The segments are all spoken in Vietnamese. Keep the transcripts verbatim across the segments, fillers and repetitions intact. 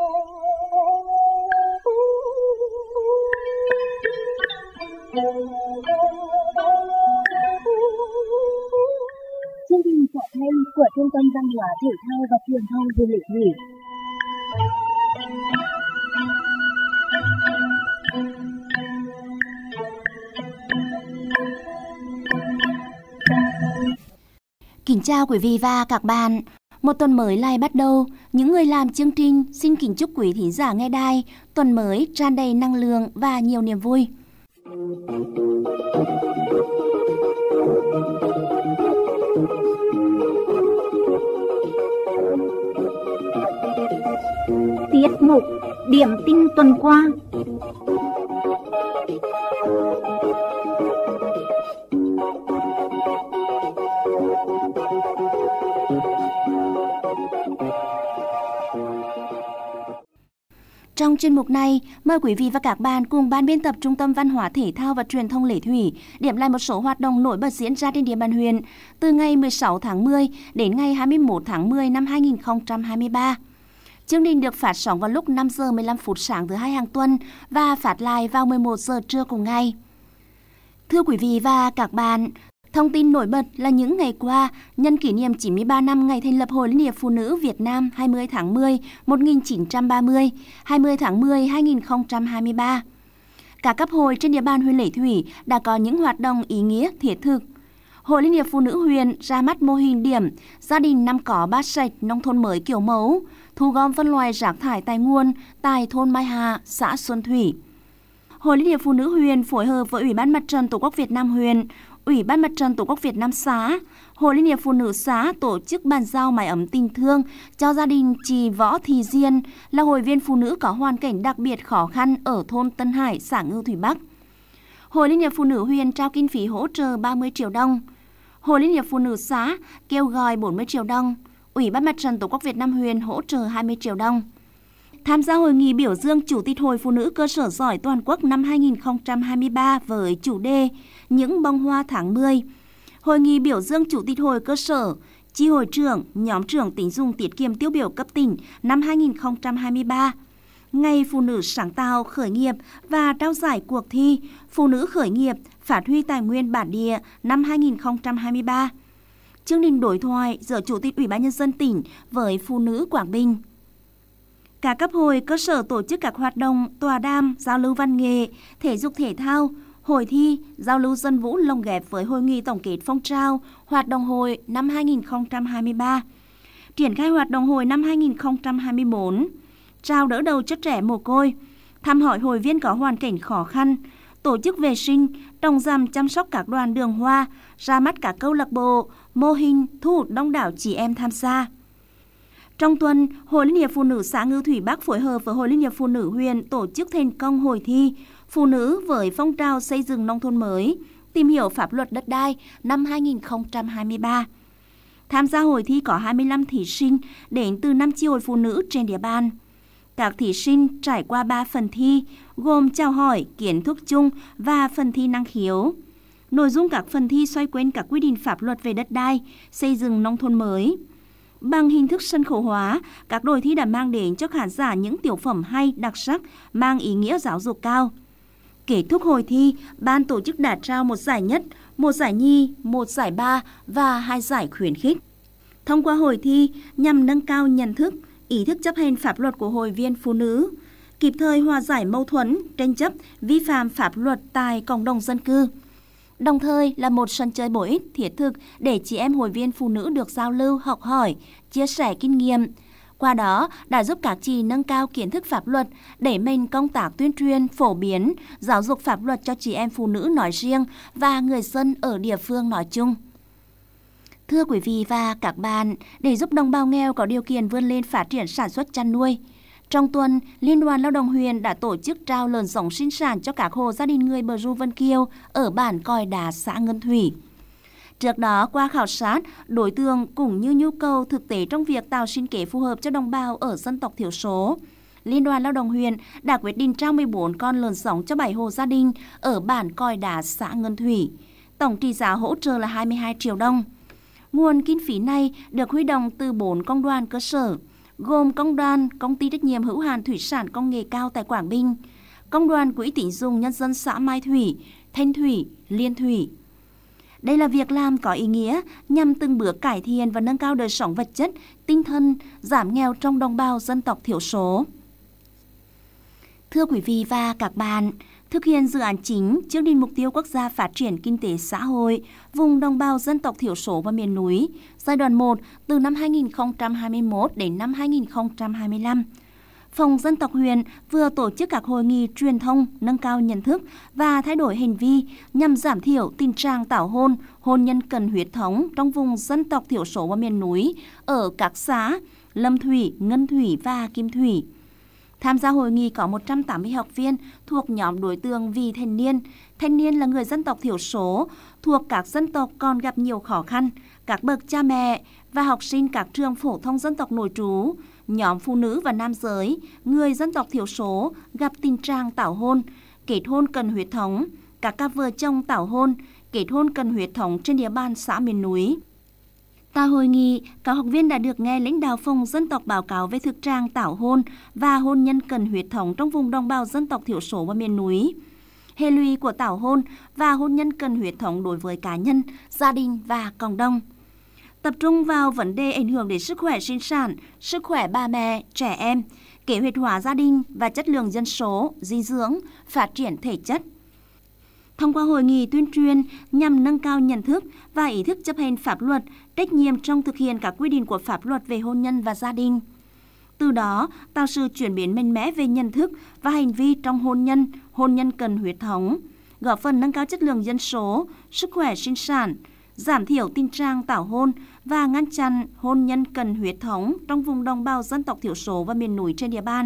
Chương trình phát thanh của Trung tâm Văn hóa Thể thao và Truyền thông Du lịch Thủy. Kính chào quý vị và các bạn. Một tuần mới lại bắt đầu, những người làm chương trình xin kính chúc quý thính giả nghe đài tuần mới tràn đầy năng lượng và nhiều niềm vui. Tiết mục Điểm tin tuần qua. Trong chuyên mục này, mời quý vị và các bạn cùng ban biên tập Trung tâm Văn hóa Thể thao và Truyền thông Lệ Thủy điểm lại một số hoạt động nổi bật diễn ra trên địa bàn huyện từ ngày mười sáu tháng mười đến ngày hai mươi mốt tháng mười năm hai nghìn không trăm hai mươi ba. Chương trình được phát sóng vào lúc năm giờ mười lăm phút sáng thứ hai hàng tuần và phát lại vào mười một giờ trưa cùng ngày. Thưa quý vị và các bạn, thông tin nổi bật là những ngày qua, nhân kỷ niệm chín mươi ba năm ngày thành lập Hội Liên hiệp Phụ nữ Việt Nam hai mươi tháng mười một nghìn chín trăm ba mươi, hai mươi tháng mười hai nghìn không trăm hai mươi ba. Các cấp hội trên địa bàn huyện Lệ Thủy đã có những hoạt động ý nghĩa thiết thực. Hội Liên hiệp Phụ nữ huyện ra mắt mô hình điểm gia đình năm có bát sạch nông thôn mới kiểu mẫu, thu gom phân loại rác thải tại nguồn tại thôn Mai Hà, xã Xuân Thủy. Hội Liên hiệp Phụ nữ huyện phối hợp với Ủy ban Mặt trận Tổ quốc Việt Nam huyện, Ủy ban Mặt trận Tổ quốc Việt Nam xã, Hội Liên hiệp Phụ nữ xã tổ chức bàn giao mái ấm tình thương cho gia đình chị Võ Thị Diên là hội viên phụ nữ có hoàn cảnh đặc biệt khó khăn ở thôn Tân Hải, xã Ngưu Thủy Bắc. Hội Liên hiệp Phụ nữ huyện trao kinh phí hỗ trợ ba mươi triệu đồng. Hội Liên hiệp Phụ nữ xã kêu gọi bốn mươi triệu đồng. Ủy ban Mặt trận Tổ quốc Việt Nam huyện hỗ trợ hai mươi triệu đồng. Tham gia hội nghị biểu dương Chủ tịch Hội Phụ nữ cơ sở giỏi toàn quốc năm hai nghìn không trăm hai mươi ba với chủ đề Những bông hoa tháng mười. Hội nghị biểu dương Chủ tịch Hội cơ sở, chi hội trưởng, nhóm trưởng tín dụng tiết kiệm tiêu biểu cấp tỉnh năm hai nghìn không trăm hai mươi ba. Ngày Phụ nữ sáng tạo khởi nghiệp và trao giải cuộc thi Phụ nữ khởi nghiệp phát huy tài nguyên bản địa năm hai nghìn không trăm hai mươi ba. Chương trình đối thoại giữa Chủ tịch Ủy ban Nhân dân tỉnh với phụ nữ Quảng Bình. Các cấp hội cơ sở tổ chức các hoạt động tọa đàm, giao lưu văn nghệ, thể dục thể thao, hội thi, giao lưu dân vũ lồng ghép với hội nghị tổng kết phong trào hoạt động hội năm hai nghìn không trăm hai mươi ba. Triển khai hoạt động hội năm hai nghìn không trăm hai mươi tư, trao đỡ đầu cho trẻ mồ côi, thăm hỏi hội viên có hoàn cảnh khó khăn, tổ chức vệ sinh, trồng rằm chăm sóc các đoàn đường hoa, ra mắt các câu lạc bộ, mô hình thu hút đông đảo chị em tham gia. Trong tuần, Hội Liên hiệp Phụ nữ xã Ngưu Thủy Bắc phối hợp với Hội Liên hiệp Phụ nữ huyện tổ chức thành công hội thi Phụ nữ với phong trào xây dựng nông thôn mới, tìm hiểu pháp luật đất đai năm hai nghìn không trăm hai mươi ba. Tham gia hội thi có hai mươi lăm thí sinh đến từ năm chi hội phụ nữ trên địa bàn. Các thí sinh trải qua ba phần thi, gồm chào hỏi, kiến thức chung và phần thi năng khiếu. Nội dung các phần thi xoay quanh các quy định pháp luật về đất đai, xây dựng nông thôn mới. Bằng hình thức sân khấu hóa, các đội thi đã mang đến cho khán giả những tiểu phẩm hay, đặc sắc, mang ý nghĩa giáo dục cao. Kết thúc hội thi, ban tổ chức đã trao một giải nhất, một giải nhì, một giải ba và hai giải khuyến khích. Thông qua hội thi nhằm nâng cao nhận thức, ý thức chấp hành pháp luật của hội viên phụ nữ, kịp thời hòa giải mâu thuẫn, tranh chấp, vi phạm pháp luật tại cộng đồng dân cư. Đồng thời là một sân chơi bổ ích thiết thực để chị em hội viên phụ nữ được giao lưu, học hỏi, chia sẻ kinh nghiệm. Qua đó đã giúp các chị nâng cao kiến thức pháp luật, đẩy mạnh công tác tuyên truyền, phổ biến, giáo dục pháp luật cho chị em phụ nữ nói riêng và người dân ở địa phương nói chung. Thưa quý vị và các bạn, để giúp đồng bào nghèo có điều kiện vươn lên phát triển sản xuất chăn nuôi, trong tuần, Liên đoàn Lao động huyện đã tổ chức trao lợn giống sinh sản cho các hộ gia đình người Bờ Ru Vân Kiều ở bản Còi Đá, xã Ngân Thủy. Trước đó, qua khảo sát, đối tượng cũng như nhu cầu thực tế trong việc tạo sinh kế phù hợp cho đồng bào ở dân tộc thiểu số, Liên đoàn Lao động huyện đã quyết định trao mười bốn con lợn giống cho bảy hộ gia đình ở bản Còi Đá, xã Ngân Thủy. Tổng trị giá hỗ trợ là hai mươi hai triệu đồng. Nguồn kinh phí này được huy động từ bốn công đoàn cơ sở, gồm Công đoàn Công ty trách nhiệm hữu hạn thủy sản công nghệ cao tại Quảng Bình, Công đoàn Quỹ tín dụng nhân dân xã Mai Thủy, Thanh Thủy, Liên Thủy. Đây là việc làm có ý nghĩa nhằm từng bước cải thiện và nâng cao đời sống vật chất, tinh thần, giảm nghèo trong đồng bào dân tộc thiểu số. Thưa quý vị và các bạn, thực hiện dự án chính chương trình mục tiêu quốc gia phát triển kinh tế xã hội vùng đồng bào dân tộc thiểu số và miền núi giai đoạn một từ năm hai nghìn không trăm hai mươi mốt đến năm hai nghìn không trăm hai mươi lăm. Phòng dân tộc huyện vừa tổ chức các hội nghị truyền thông nâng cao nhận thức và thay đổi hành vi nhằm giảm thiểu tình trạng tảo hôn, hôn nhân cần huyết thống trong vùng dân tộc thiểu số và miền núi ở các xã Lâm Thủy, Ngân Thủy và Kim Thủy. Tham gia hội nghị có một trăm tám mươi học viên thuộc nhóm đối tượng vị thanh niên. Thanh niên là người dân tộc thiểu số, thuộc các dân tộc còn gặp nhiều khó khăn, các bậc cha mẹ và học sinh các trường phổ thông dân tộc nội trú, nhóm phụ nữ và nam giới, người dân tộc thiểu số gặp tình trạng tảo hôn, kết hôn cần huyết thống, các cặp vợ chồng tảo hôn, kết hôn cần huyết thống trên địa bàn xã miền núi. Tại hội nghị, các học viên đã được nghe lãnh đạo phòng dân tộc báo cáo về thực trạng tảo hôn và hôn nhân cần huyết thống trong vùng đồng bào dân tộc thiểu số và miền núi, hệ lụy của tảo hôn và hôn nhân cần huyết thống đối với cá nhân, gia đình và cộng đồng. Tập trung vào vấn đề ảnh hưởng đến sức khỏe sinh sản, sức khỏe bà mẹ, trẻ em, kế hoạch hóa gia đình và chất lượng dân số, dinh dưỡng, phát triển thể chất. Thông qua hội nghị tuyên truyền nhằm nâng cao nhận thức và ý thức chấp hành pháp luật, trách nhiệm trong thực hiện các quy định của pháp luật về hôn nhân và gia đình. Từ đó, tạo sự chuyển biến mạnh mẽ về nhận thức và hành vi trong hôn nhân, hôn nhân cần huyết thống, góp phần nâng cao chất lượng dân số, sức khỏe sinh sản, giảm thiểu tình trạng tảo hôn và ngăn chặn hôn nhân cần huyết thống trong vùng đồng bào dân tộc thiểu số và miền núi trên địa bàn.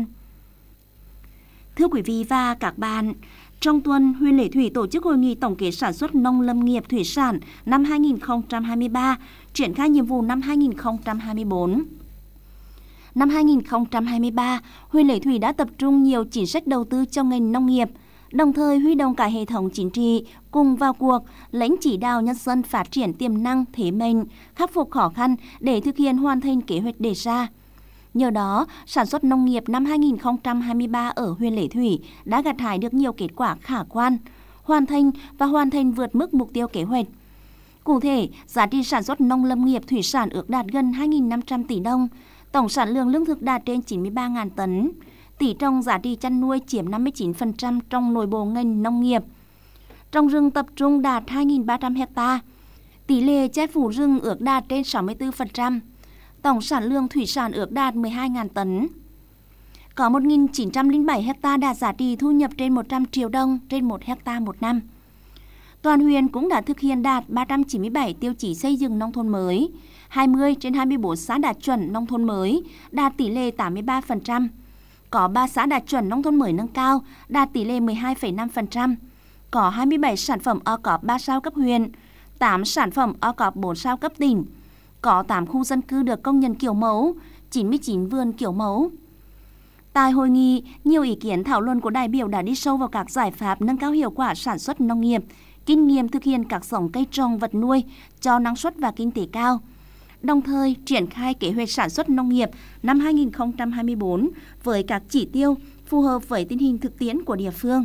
Thưa quý vị và các bạn, trong tuần, huyện Lệ Thủy tổ chức hội nghị tổng kết sản xuất nông lâm nghiệp thủy sản năm hai nghìn không trăm hai mươi ba, triển khai nhiệm vụ năm hai nghìn không trăm hai mươi tư. Năm hai nghìn không trăm hai mươi ba, huyện Lệ Thủy đã tập trung nhiều chính sách đầu tư cho ngành nông nghiệp, đồng thời huy động cả hệ thống chính trị cùng vào cuộc, lãnh chỉ đạo nhân dân phát triển tiềm năng, thế mạnh, khắc phục khó khăn để thực hiện hoàn thành kế hoạch đề ra. Nhờ đó, sản xuất nông nghiệp năm hai nghìn không trăm hai mươi ba ở huyện Lệ Thủy đã gặt hái được nhiều kết quả khả quan, hoàn thành và hoàn thành vượt mức mục tiêu kế hoạch. Cụ thể, giá trị sản xuất nông lâm nghiệp thủy sản ước đạt gần hai nghìn năm trăm tỷ đồng, tổng sản lượng lương thực đạt trên chín mươi ba nghìn tấn, tỷ trọng giá trị chăn nuôi chiếm năm mươi chín phần trăm trong nội bộ ngành nông nghiệp. Trồng rừng tập trung đạt hai nghìn ba trăm ha, tỷ lệ che phủ rừng ước đạt trên sáu mươi tư phần trăm. Tổng sản lượng thủy sản ước đạt mười hai nghìn tấn. Có một nghìn chín trăm lẻ bảy ha đạt giá trị thu nhập trên một trăm triệu đồng trên một ha một năm. Toàn huyện cũng đã thực hiện đạt ba trăm chín mươi bảy tiêu chí xây dựng nông thôn mới, hai mươi trên hai mươi bốn xã đạt chuẩn nông thôn mới, đạt tỷ lệ tám mươi ba phần trăm. Có ba xã đạt chuẩn nông thôn mới nâng cao, đạt tỷ lệ mười hai phẩy năm phần trăm. Có hai mươi bảy sản phẩm o cốp ba sao cấp huyện, tám sản phẩm o cốp bốn sao cấp tỉnh. Có tám khu dân cư được công nhận kiểu mẫu, chín mươi chín vườn kiểu mẫu. Tại hội nghị, nhiều ý kiến thảo luận của đại biểu đã đi sâu vào các giải pháp nâng cao hiệu quả sản xuất nông nghiệp, kinh nghiệm thực hiện các giống cây trồng vật nuôi cho năng suất và kinh tế cao. Đồng thời, triển khai kế hoạch sản xuất nông nghiệp năm hai nghìn không trăm hai mươi tư với các chỉ tiêu phù hợp với tình hình thực tiễn của địa phương.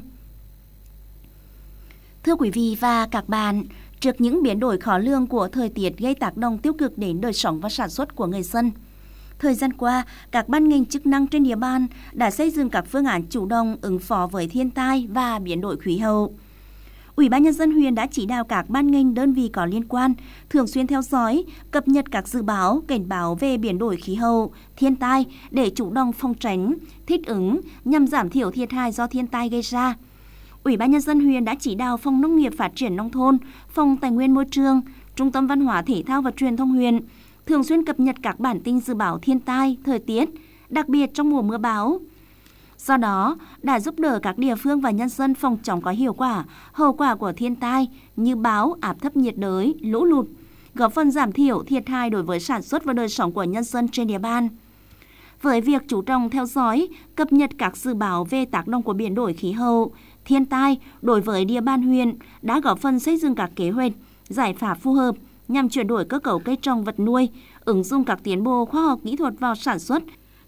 Thưa quý vị và các bạn, trước những biến đổi khó lường của thời tiết gây tác động tiêu cực đến đời sống và sản xuất của người dân, thời gian qua, các ban ngành chức năng trên địa bàn đã xây dựng các phương án chủ động ứng phó với thiên tai và biến đổi khí hậu. Ủy ban nhân dân huyện đã chỉ đạo các ban ngành đơn vị có liên quan thường xuyên theo dõi, cập nhật các dự báo, cảnh báo về biến đổi khí hậu, thiên tai để chủ động phòng tránh, thích ứng nhằm giảm thiểu thiệt hại do thiên tai gây ra. Ủy ban nhân dân huyện đã chỉ đạo Phòng Nông nghiệp Phát triển nông thôn, Phòng Tài nguyên Môi trường, Trung tâm Văn hóa Thể thao và Truyền thông huyện thường xuyên cập nhật các bản tin dự báo thiên tai, thời tiết, đặc biệt trong mùa mưa bão. Do đó, đã giúp đỡ các địa phương và nhân dân phòng chống có hiệu quả hậu quả của thiên tai như bão, áp thấp nhiệt đới, lũ lụt, góp phần giảm thiểu thiệt hại đối với sản xuất và đời sống của nhân dân trên địa bàn. Với việc chú trọng theo dõi, cập nhật các dự báo về tác động của biến đổi khí hậu, thiên tai đối với địa bàn huyện đã góp phần xây dựng các kế hoạch, giải pháp phù hợp nhằm chuyển đổi cơ cấu cây trồng vật nuôi, ứng dụng các tiến bộ khoa học kỹ thuật vào sản xuất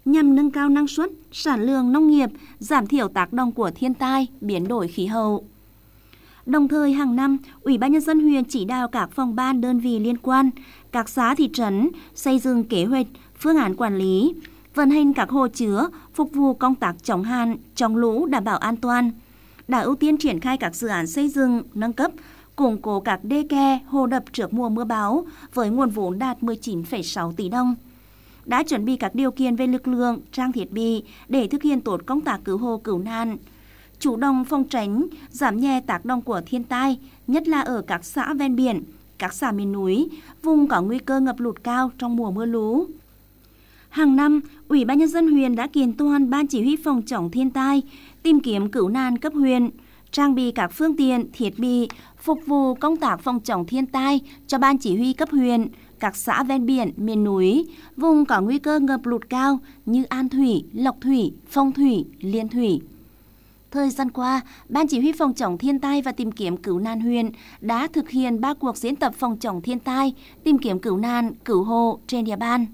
nhằm nâng cao năng suất, sản lượng nông nghiệp, giảm thiểu tác động của thiên tai, biến đổi khí hậu. Đồng thời hàng năm, Ủy ban Nhân dân huyện chỉ đạo các phòng ban đơn vị liên quan, các xã thị trấn xây dựng kế hoạch, phương án quản lý, vận hành các hồ chứa, phục vụ công tác chống hạn, chống lũ đảm bảo an toàn, đã ưu tiên triển khai các dự án xây dựng, nâng cấp, củng cố các đê kè, hồ đập trước mùa mưa bão với nguồn vốn đạt mười chín phẩy sáu tỷ đồng. Đã chuẩn bị các điều kiện về lực lượng, trang thiết bị để thực hiện tốt công tác cứu hộ cứu nạn, chủ động phòng tránh, giảm nhẹ tác động của thiên tai, nhất là ở các xã ven biển, các xã miền núi, vùng có nguy cơ ngập lụt cao trong mùa mưa lũ. Hàng năm, Ủy ban Nhân dân huyện đã kiện toàn Ban Chỉ huy phòng chống thiên tai, tìm kiếm cứu nạn cấp huyện, trang bị các phương tiện, thiết bị, phục vụ công tác phòng chống thiên tai cho Ban Chỉ huy cấp huyện, các xã ven biển, miền núi, vùng có nguy cơ ngập lụt cao như An Thủy, Lộc Thủy, Phong Thủy, Liên Thủy. Thời gian qua, Ban Chỉ huy phòng chống thiên tai và tìm kiếm cứu nạn huyện đã thực hiện ba cuộc diễn tập phòng chống thiên tai, tìm kiếm cứu nạn, cứu hộ trên địa bàn.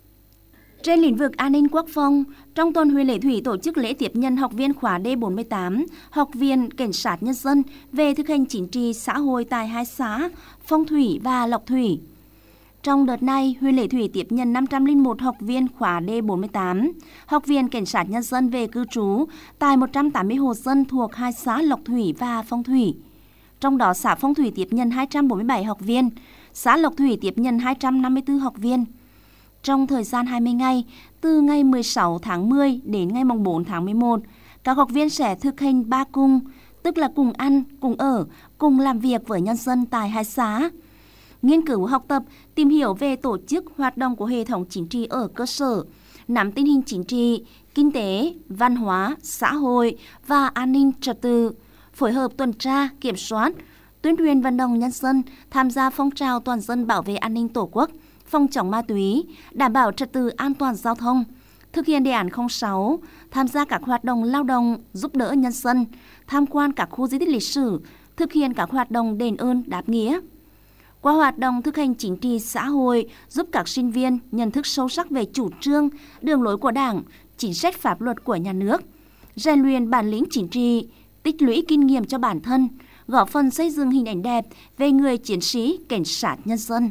Trên lĩnh vực an ninh quốc phòng, trong tuần huyện Lệ Thủy tổ chức lễ tiếp nhận học viên khóa D bốn mươi tám, học viên Cảnh sát Nhân dân về thực hành chính trị xã hội tại hai xã Phong Thủy và Lộc Thủy. Trong đợt này, huyện Lệ Thủy tiếp nhận năm trăm lẻ một học viên khóa D bốn mươi tám, học viên Cảnh sát Nhân dân về cư trú tại một trăm tám mươi hộ dân thuộc hai xã Lộc Thủy và Phong Thủy. Trong đó, xã Phong Thủy tiếp nhận hai trăm bốn mươi bảy học viên, xã Lộc Thủy tiếp nhận hai trăm năm mươi tư học viên. Trong thời gian hai mươi ngày, từ ngày mười sáu tháng mười đến ngày bốn tháng mười một, các học viên sẽ thực hành ba cùng, tức là cùng ăn, cùng ở, cùng làm việc với nhân dân tại hai xã. Nghiên cứu học tập, tìm hiểu về tổ chức hoạt động của hệ thống chính trị ở cơ sở, nắm tình hình chính trị, kinh tế, văn hóa, xã hội và an ninh trật tự, phối hợp tuần tra, kiểm soát, tuyên truyền vận động nhân dân tham gia phong trào toàn dân bảo vệ an ninh Tổ quốc, phòng chống ma túy, đảm bảo trật tự an toàn giao thông, thực hiện đề án không sáu, tham gia các hoạt động lao động, giúp đỡ nhân dân, tham quan các khu di tích lịch sử, thực hiện các hoạt động đền ơn đáp nghĩa. Qua hoạt động thực hành chính trị xã hội, giúp các sinh viên nhận thức sâu sắc về chủ trương, đường lối của Đảng, chính sách pháp luật của nhà nước, rèn luyện bản lĩnh chính trị, tích lũy kinh nghiệm cho bản thân, góp phần xây dựng hình ảnh đẹp về người chiến sĩ Cảnh sát Nhân dân.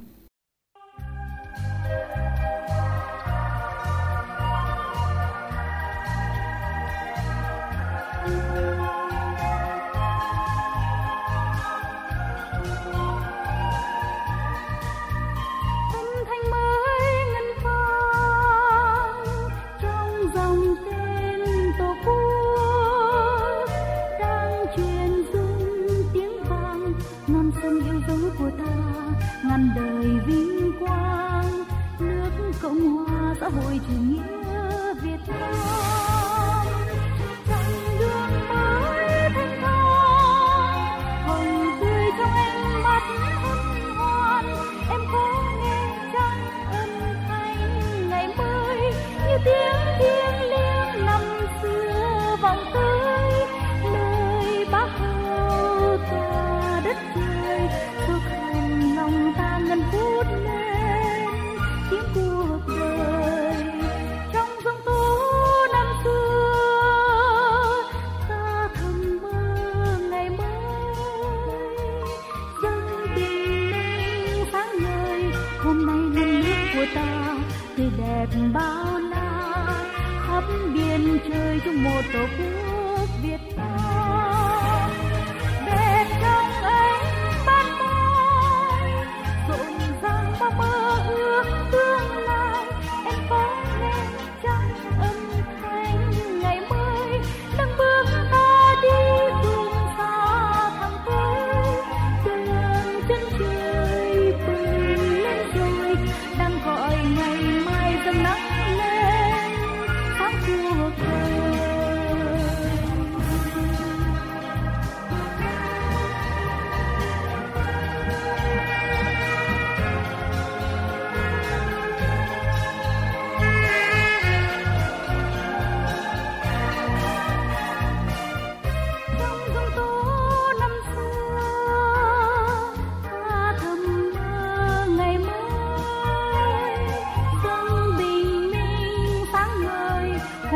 ngàn đời vinh quang nước Cộng hòa xã hội chủ nghĩa Việt Nam. Chặng đường mới thanh thang hồng tươi trong ánh mắt hân hoan, em có nghe chăng âm thanh ngày mới như tiếng thiêng liêng năm xưa vọng tới nơi Bác Hồ tỏa đất trời, khóc hồng lòng ta ngân vút lên tiếng cuộc đời trong giông tố năm xưa. Ta thầm mơ ngày mới dâng bình minh sáng ngời, hôm nay lên nước của ta tươi đẹp bao la, khắp biên trời trong một tổ quốc Việt Nam. Đẹp trong ánh ban mai rộn ràng bao mơ ước tương lai, em có nghe chăng âm thanh ngày mới nâng bước ta đi phương xa thẳng tới đường chân trời bừng lên rồi, đang gọi ngày mai dâng nắng lên sáng cuộc đời.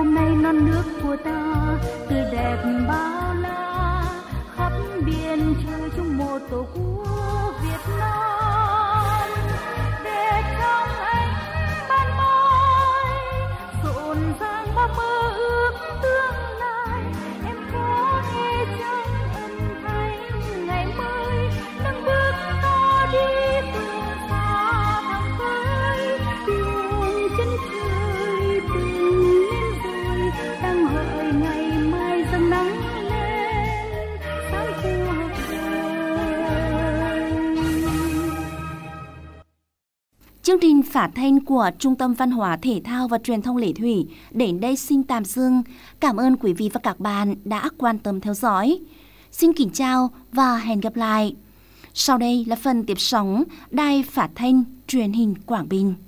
hôm nay non nước của ta tươi đẹp bao la, khắp biển trời chung một tổ quốc Việt Nam. Để trong ánh ban mai rộn ràng bao mơ ước tương lai, em có nghe trong âm thanh ngày mới nâng bước ta đi phương xa thẳng tới luồng chân trời từng lên rồi đang gọi ngày mai dâng nắng lên sáng cuộc đời. Chương trình phát thanh của Trung tâm Văn hóa Thể thao và Truyền thông Lệ Thủy đến đây xin tạm dừng. Cảm ơn quý vị và các bạn đã quan tâm theo dõi. Xin kính chào và hẹn gặp lại. Sau đây là phần tiếp sóng Đài Phát thanh Truyền hình Quảng Bình.